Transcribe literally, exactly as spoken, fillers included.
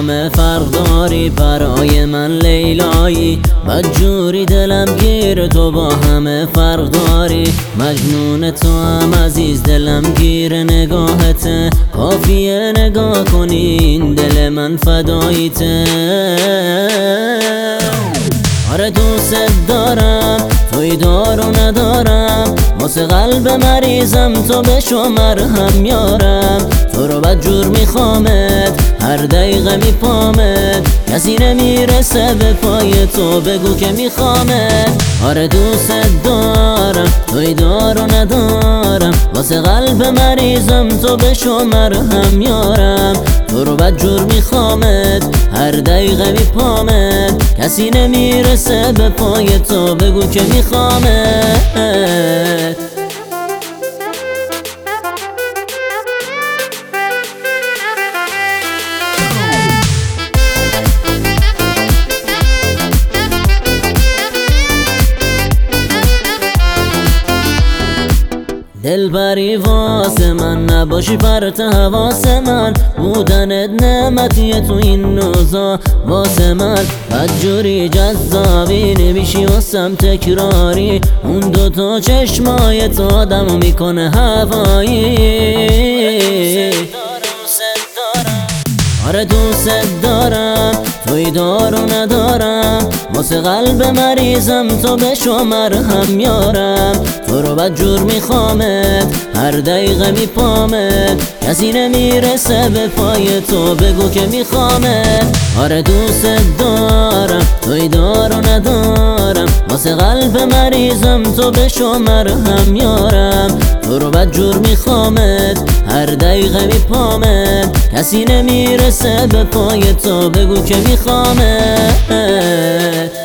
همه فرق داری، برای من لیلایی بدجوری دلم گیر، تو با همه فرق داری. مجنون تو هم عزیز دلم گیر نگاهته، کافیه نگاه کنی این دل من فداییته. آره دوست دارم توی دار و ندارم، واسه قلب مریضم تو بشو مرهم یارم. تو رو بدجور میخوامت هر دقیقه میپامت، کسی نمیرسه به پای تو بگو که میخوامت. آره دوست دارم توی دار و ندارم، واسه قلب مریضم تو بشو مرهم یارم. تو رو بدجور میخوامت هر دقیقه میپامت، کسی نمیرسه به پای تو بگو که میخوامت. دل بری واسه من نباشی پرت حواس من، بودنت نعمتیه تو این نوزا واسه من. بدجوری جذابی نمیشی واسم تکراری، اون دوتا چشمای تو آدمو میکنه هوایی. آره دوست دارم توی دار و ندارم، واسه قلب مریضم تو بشو مرهم یارم. تو رو بدجور میخوامت هر دقیقه میپامت، کسی نمیرسه به پای تو بگو که میخوامت. آره دوست دارم توی دار و ندارم، واسه قلب مریضم تو بشو مرهم یارم. تو رو بدجور میخوامت هر دقیقه میپامت، کسی نمیرسه به پای تو بگو که میخوامت.